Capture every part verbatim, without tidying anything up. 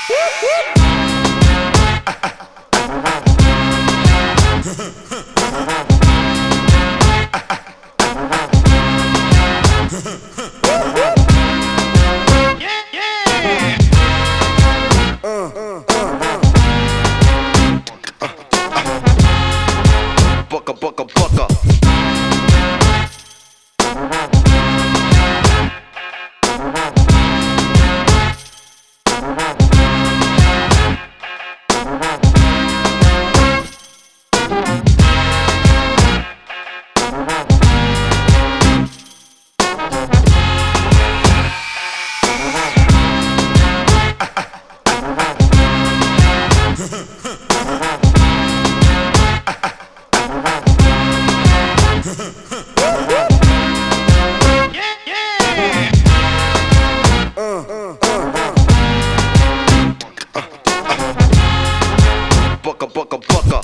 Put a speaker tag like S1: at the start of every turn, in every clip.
S1: Bucka, bucka, bucka. Bucka, bucka, bucka.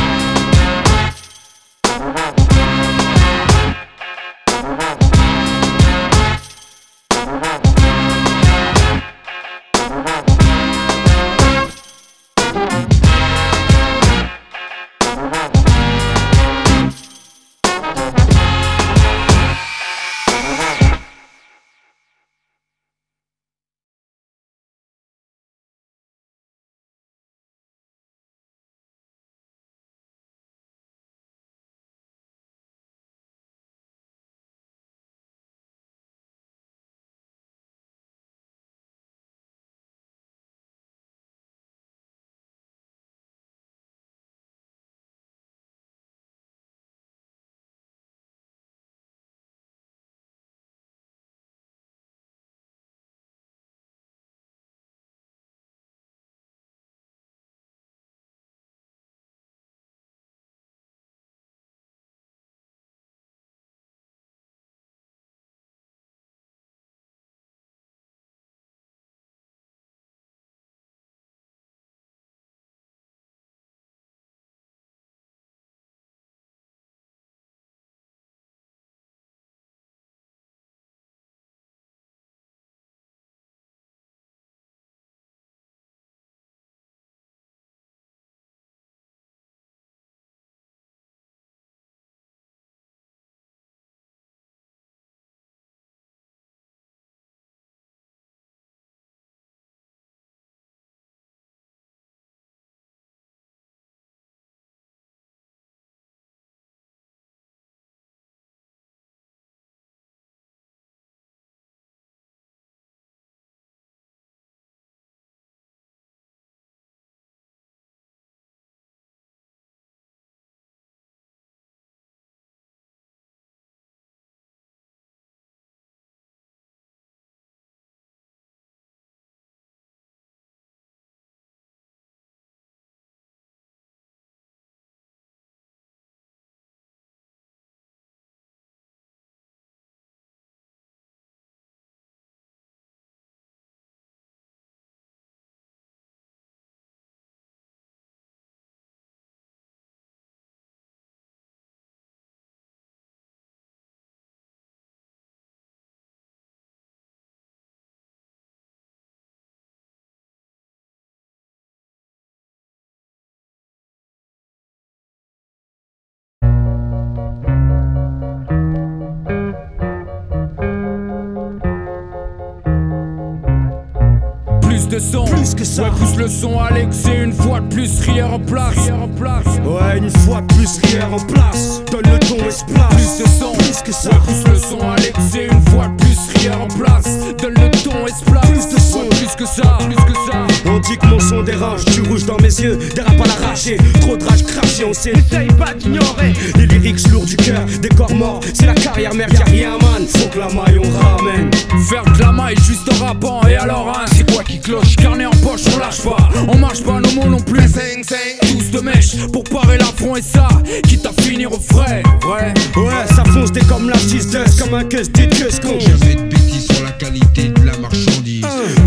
S2: De son. Plus que ça. Ouais, pousse le son, Alex, et une fois de plus, Rier en place. en place.
S3: Ouais, une fois de plus, Rier en place. Donne le ton et se place.
S2: Plus de son.
S3: Plus que ça.
S2: Ouais, pousse le son, Alex, et une fois de plus, Rier en place. Donne le ton et se place.
S3: Plus de son.
S2: Ouais, plus que ça. Plus que ça.
S3: On dit que mon son dérange, tu rouges dans mes yeux, des rap à l'arraché, trop de rage craché, on sait. N'essaye pas d'ignorer les lyrics lourds du cœur, des corps morts, c'est la carrière merde, y'a rien man, faut que la maille on ramène.
S2: Faire de la maille juste en rappant, et alors hein, c'est quoi qui cloche? Carnet en poche, on lâche pas, on marche pas nos mots non plus. Tous de mèche pour parer l'affront et ça, quitte à finir au frais, vrai.
S3: Ouais, ça fonce des comme la dix comme un queuse des queues con.
S4: Jamais de bêtises sur la qualité de la marchandise.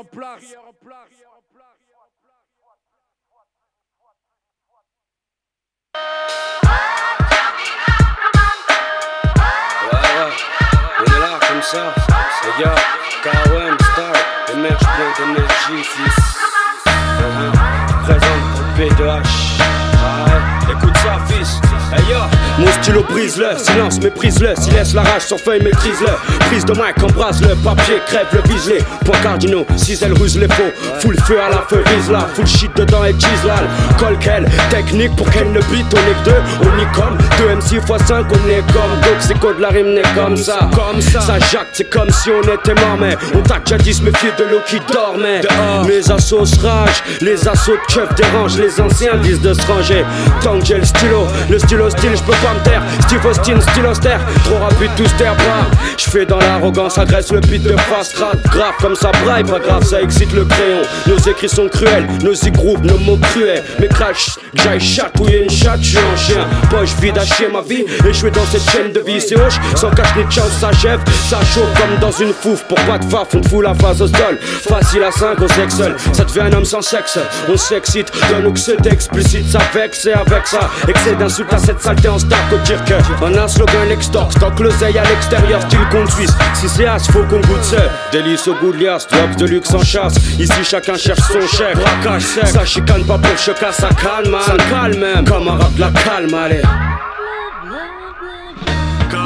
S3: On est là comme ça, les gars, K O M, Star, émerge plein d'énergie, fils. Uh-huh. Présente pour P deux H. Ouais, écoute ça, fils. Hey yo, mon stylo brise-le, silence méprise-le, s'il laisse la rage sur feuille maîtrise-le. Prise de mic, embrasse le papier, crève le vise-les. Points cardinaux, cisaille ruse les faux. Full feu à la feu, vise là, full shit dedans et cheese là. Colle qu'elle, technique pour qu'elle ne bite, on est que deux, on y comme deux M six fois cinq, on est comme donc c'est quoi de la rime n'est comme ça, comme ça. Ça jacte, c'est comme si on était mort, mais on t'a jadis méfié de l'eau qui dormait. Dehors. Mes assauts se rage, les assauts de keuf dérangent, les anciens disent de se ranger. Tant que j'ai le stylo, le stylo style, j'peux pas me taire. Steve Austin, style austère, trop rapide, tous terre pas. J'fais dans l'arrogance, agresse le beat de fast rap. Grave comme ça braille, pas grave, ça excite le crayon. Nos écrits sont cruels, nos e-groupes, nos mots cruels. Mes crash, j'aille chatouiller une chatte, j'suis un chien. Poche vide à chier ma vie, échoué dans cette chaîne de vie. C'est hoche, sans cache ni de chance, ça chèvre. Ça chauffe comme dans une fouf, pour pas de faf, on te fout la face au sol. Facile à cinq, on sexe seul, ça devient un homme sans sexe. On s'excite, donne-nous que c'est explicite, ça vexe et avec ça. Excès d'insultes à cette saleté en stack au dire que on a un slogan l'extorque, stock l'oseille à l'extérieur, style compte suisse. Si c'est as, faut qu'on goûte ça. Délice au goût de liasse, drogue de luxe en chasse. Ici chacun cherche son chef, braquage sec. Ça chicane pas pour choca, ça calme, man. Ça calme même, comme un rap de la calme, allez. K O M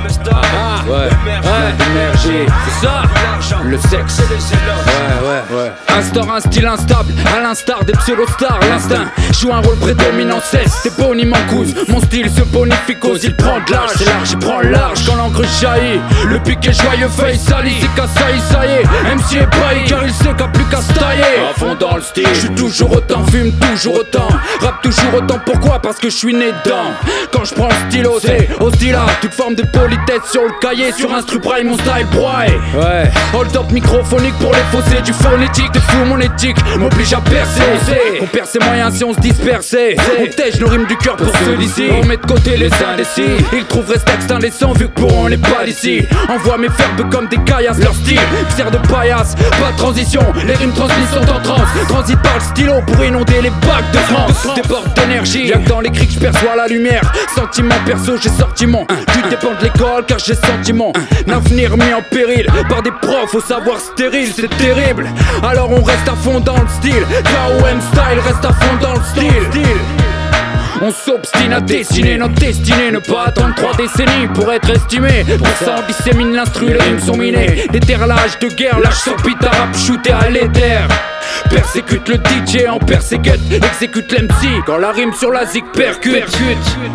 S2: Ah, ouais, ouais, l'énergie, c'est ça, le sexe. Ouais, ouais, ouais. Instaure un style instable, à l'instar des pseudo-stars. L'instinct joue un rôle prédominant, cesse. Tes boniments cousent, mon style se bonifie cause il prend de l'âge. C'est large, il prend large quand l'encre jaillit. Le piqué joyeux, feuille salie, c'est qu'à ça y ça y est. M C est bailli car il sait qu'à plus qu'à se tailler. À fond dans le style, je suis toujours autant, fume toujours autant, rap toujours autant. Pourquoi? Parce que je suis né dedans. Quand je prends le stylo, c'est au styla, toute forme de politesse sur le cahier. Sur instru prime, mon style broye. Ouais, hold up microphonique pour les fossés. Du phonétique, de fou mon éthique m'oblige à percer. On perd ses moyens si on se dispersait. On tèche nos rimes du cœur pour ceux d'ici. On met de côté les indécis. Ils trouveraient ce texte indécent vu que pour eux on n'est pas d'ici. Envoie mes verbes comme des caillasses. Leur style sert de paillasse, pas de transition. Les rimes transmises sont en transe. Transite par le stylo pour inonder les bacs de France. Déborde d'énergie, y'a que dans les cris que je perçois la lumière. Sentiment perso, j'ai sorti mon Tu dépends de l'école car j'ai sentiment. L'avenir mis en péril par des profs au savoir stérile, c'est terrible. Alors on reste à fond dans le style. K O M style reste à fond dans le style. On s'obstine à dessiner notre destinée. Ne pas attendre trois décennies pour être estimé. Pour ça on dissémine l'instru, les rimes sont minées. Déterrelage de guerre, lâche sur beat à rap shooté à l'éther. Persécute le D J en persécute. Exécute l'M C quand la rime sur la zig percute, percute.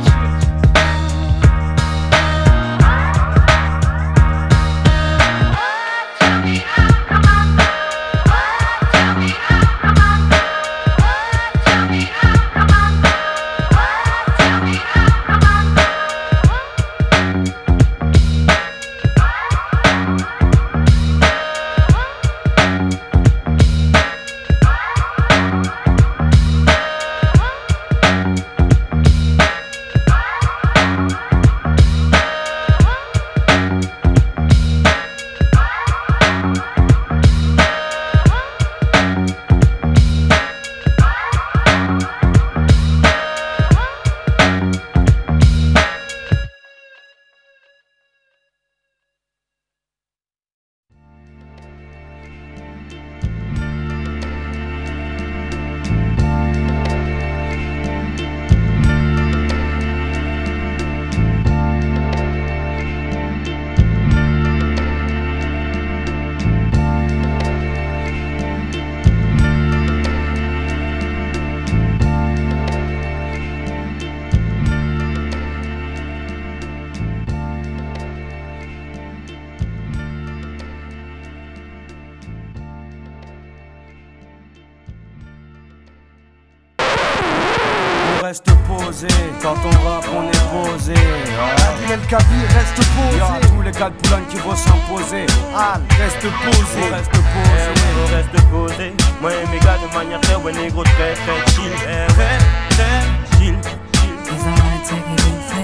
S3: Reste posé, quand on rappe on est posé. Adil El Kabir reste posé. Y'a tous les gars de Boulogne qui vont s'imposer. Al, reste posé, on reste posé.
S5: Eh, on reste posé. Moi et mes gars de manière très ouais négro très très chill. Eh, très très chill.
S6: It's alright, take it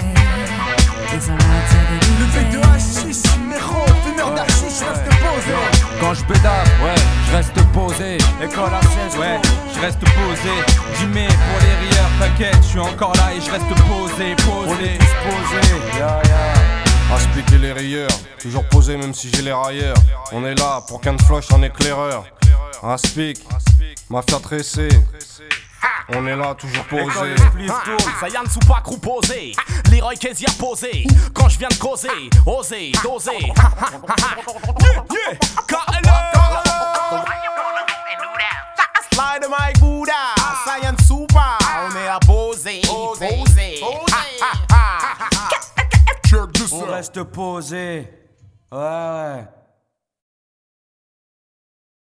S6: easy. It's alright, take it easy.
S3: Le fait de hashish, méro, fumeur d'hashish, reste posé.
S7: Quand je pédale, ouais, je reste posé.
S3: École à seize,
S7: ouais, je reste posé. dix mai pour les rieurs, t'inquiète, je suis encore là et je reste posé, posé.
S3: On est tous posés, ya ya.
S8: Aspic et les rieurs, toujours posé même si j'ai les railleurs. On est là pour qu'un de floche en éclaireur. Aspic, mafia tressée. On est là, toujours posé.
S9: Sayan sous pas crew posé. Leroy Casey a posé. Quand je viens de causer, oser, doser. K L E Slide Mike Bouddha. Sayan Super. On est à poser, poser.
S3: On reste posé. Ouais ouais.